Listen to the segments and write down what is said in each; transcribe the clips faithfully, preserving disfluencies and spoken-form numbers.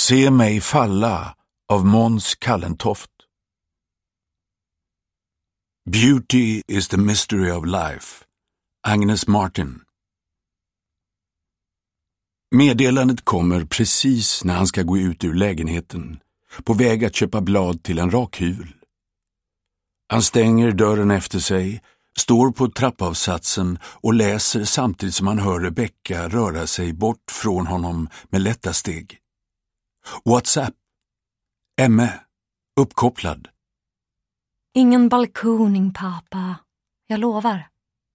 Se mig falla av Måns Kallentoft. Beauty is the mystery of life. Agnes Martin. Meddelandet kommer precis när han ska gå ut ur lägenheten, på väg att köpa blad till en rakhyvel. Han stänger dörren efter sig, står på trappavsatsen och läser samtidigt som han hör Rebecca röra sig bort från honom med lätta steg. WhatsApp. Emme. Uppkopplad. Ingen balkoning, pappa. Jag lovar.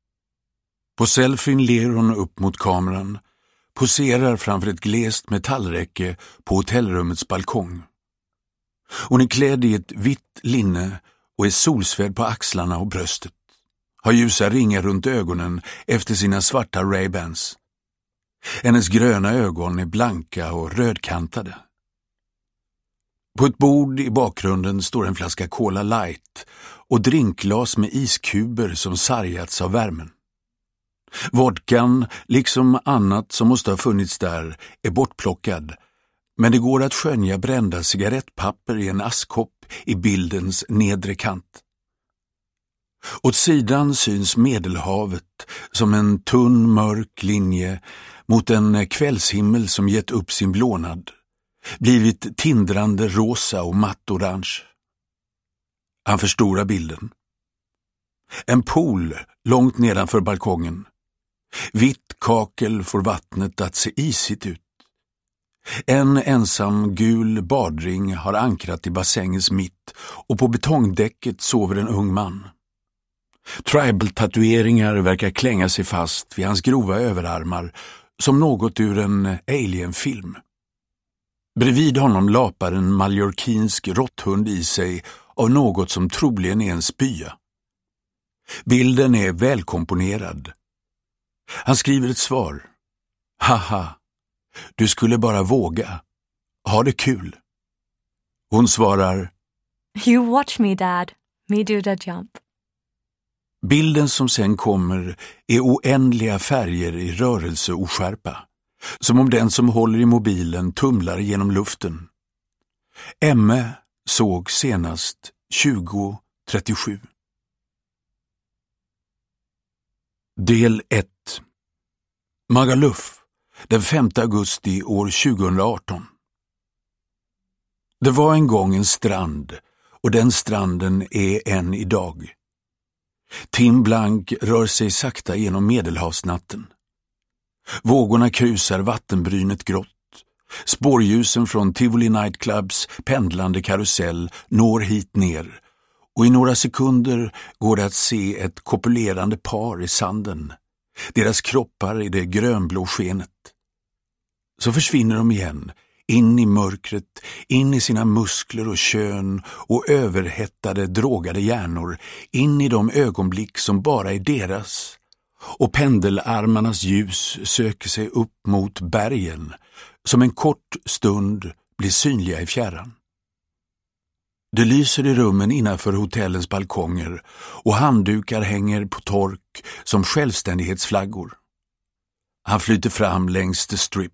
På selfien ler hon upp mot kameran, poserar framför ett glest metallräcke på hotellrummets balkong. Hon är klädd i ett vitt linne och är solsvedd på axlarna och bröstet. Har ljusa ringar runt ögonen efter sina svarta Ray-Bans. Hennes gröna ögon är blanka och rödkantade. På ett bord i bakgrunden står en flaska Cola Light och drinkglas med iskuber som sargats av värmen. Vodkan, liksom annat som måste ha funnits där, är bortplockad, men det går att skönja brända cigarettpapper i en askkopp i bildens nedre kant. Åt sidan syns Medelhavet som en tunn mörk linje mot en kvällshimmel som gett upp sin blånad, blivit tindrande rosa och matt orange. Han förstorar bilden. En pool långt nedanför balkongen. Vitt kakel får vattnet att se isigt ut. En ensam gul badring har ankrat i bassängens mitt och på betongdäcket sover en ung man. Tribal-tatueringar verkar klänga sig fast vid hans grova överarmar som något ur en alien-film. Bredvid honom lapar en mallorquinsk råtthund i sig av något som troligen är en spya. Bilden är välkomponerad. Han skriver ett svar. Haha, du skulle bara våga. Ha det kul. Hon svarar. You watch me, dad. Me do the jump. Bilden som sen kommer är oändliga färger i rörelse och skärpa. Som om den som håller i mobilen tumlar genom luften. Emme såg senast tjugo trettiosju. Del ett. Magaluf, den femte augusti år tjugohundraarton. Det var en gång en strand, och den stranden är än idag. Tim Blank rör sig sakta genom Medelhavsnatten. Vågorna krusar vattenbrynet grått. Spårljusen från Tivoli Nightclubs pendlande karusell når hit ner, och i några sekunder går det att se ett kopulerande par i sanden, deras kroppar i det grönblå skenet. Så försvinner de igen, in i mörkret, in i sina muskler och kön och överhettade, drogade hjärnor, in i de ögonblick som bara är deras. Och pendelarmarnas ljus söker sig upp mot bergen, som en kort stund blir synliga i fjärran. Det lyser i rummen innanför hotellens balkonger och handdukar hänger på tork som självständighetsflaggor. Han flyter fram längs the strip.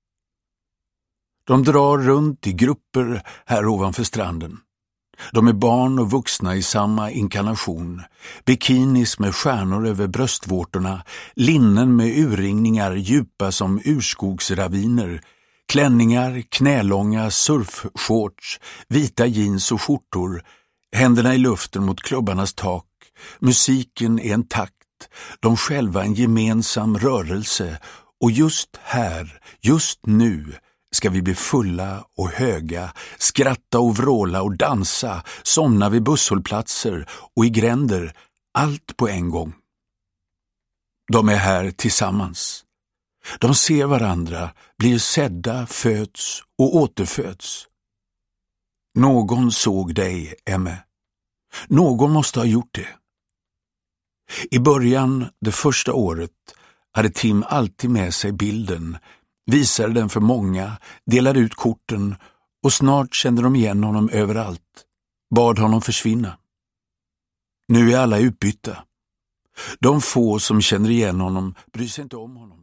De drar runt i grupper här ovanför stranden. De är barn och vuxna i samma inkarnation. Bikinis med stjärnor över bröstvårtorna, linnen med urringningar djupa som urskogsraviner, klänningar, knälånga surfshorts, vita jeans och skjortor, händerna i luften mot klubbarnas tak. Musiken är en takt, de själva en gemensam rörelse, och just här, just nu, ska vi bli fulla och höga, skratta och vråla och dansa, somna vid busshållplatser och i gränder, allt på en gång. De är här tillsammans. De ser varandra, blir sedda, föds och återföds. Någon såg dig, Emme. Någon måste ha gjort det. I början, det första året, hade Tim alltid med sig bilden, visade den för många, delade ut korten, och snart kände de igen honom överallt, bad honom försvinna. Nu är alla utbytta. De få som känner igen honom bryr sig inte om honom.